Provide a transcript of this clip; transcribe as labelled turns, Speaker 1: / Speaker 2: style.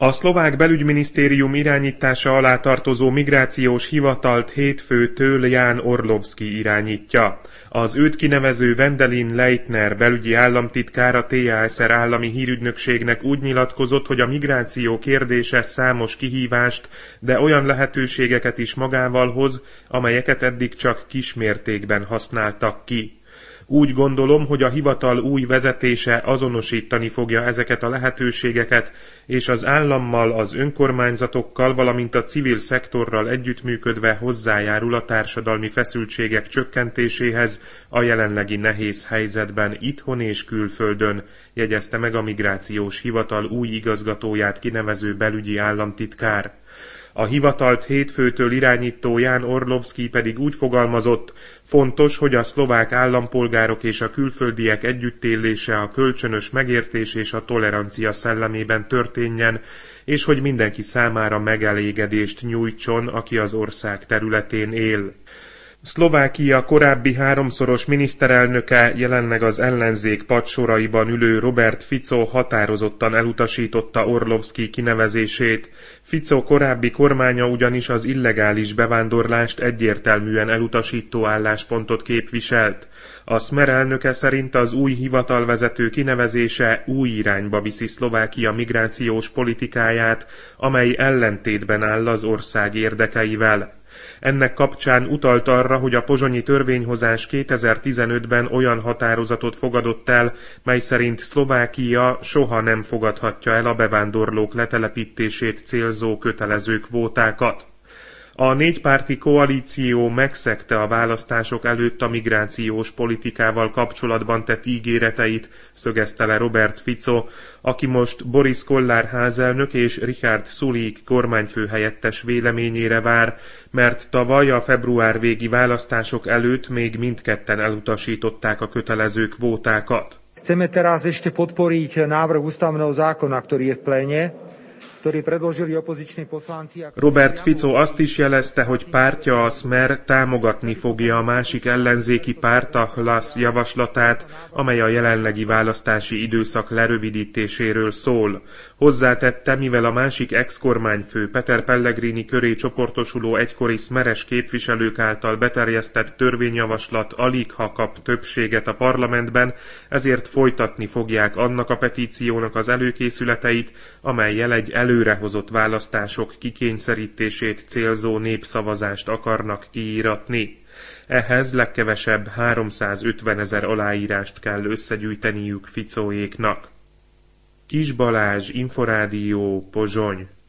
Speaker 1: A szlovák belügyminisztérium irányítása alá tartozó migrációs hivatalt hétfőtől Ján Orlovszky irányítja. Az őt kinevező Wendelin Leitner belügyi államtitkár a TASR állami hírügynökségnek úgy nyilatkozott, hogy a migráció kérdése számos kihívást, de olyan lehetőségeket is magával hoz, amelyeket eddig csak kismértékben használtak ki. Úgy gondolom, hogy a hivatal új vezetése azonosítani fogja ezeket a lehetőségeket, és az állammal, az önkormányzatokkal, valamint a civil szektorral együttműködve hozzájárul a társadalmi feszültségek csökkentéséhez a jelenlegi nehéz helyzetben itthon és külföldön, jegyezte meg a migrációs hivatal új igazgatóját kinevező belügyi államtitkár. A hivatalt hétfőtől irányító Ján Orlovszky pedig úgy fogalmazott, fontos, hogy a szlovák állampolgárok és a külföldiek együttélése a kölcsönös megértés és a tolerancia szellemében történjen, és hogy mindenki számára megelégedést nyújtson, aki az ország területén él. Szlovákia korábbi háromszoros miniszterelnöke, jelenleg az ellenzék padsoraiban ülő Robert Fico határozottan elutasította Orlovszky kinevezését. Fico korábbi kormánya ugyanis az illegális bevándorlást egyértelműen elutasító álláspontot képviselt. A Smer elnöke szerint az új hivatalvezető kinevezése új irányba viszi Szlovákia migrációs politikáját, amely ellentétben áll az ország érdekeivel. Ennek kapcsán utalt arra, hogy a pozsonyi törvényhozás 2015-ben olyan határozatot fogadott el, mely szerint Szlovákia soha nem fogadhatja el a bevándorlók letelepítését célzó kötelező kvótákat. A négypárti koalíció megszegte a választások előtt a migrációs politikával kapcsolatban tett ígéreteit, szögezte le Robert Fico, aki most Boris Kollár házelnök és Richard Sulik kormányfőhelyettes véleményére vár, mert tavaly a február végi választások előtt még mindketten elutasították a kötelező kvótákat.
Speaker 2: Chceme teraz ešte podporiť návrh ústavného zákona, ktorý je v pléne.
Speaker 1: Robert Fico azt is jelezte, hogy pártja, a Smer támogatni fogja a másik ellenzéki párt, a Hlas javaslatát, amely a jelenlegi választási időszak lerövidítéséről szól. Hozzátette, mivel a másik ex-kormányfő Peter Pellegrini köré csoportosuló egykori szmeres képviselők által beterjesztett törvényjavaslat aligha kap többséget a parlamentben, ezért folytatni fogják annak a petíciónak az előkészületeit, amellyel egy előrehozott választások kikényszerítését célzó népszavazást akarnak kiíratni. Ehhez legkevesebb 350 000 aláírást kell összegyűjteniük Ficóéknak. Kis Balázs, Inforádió, Pozsony.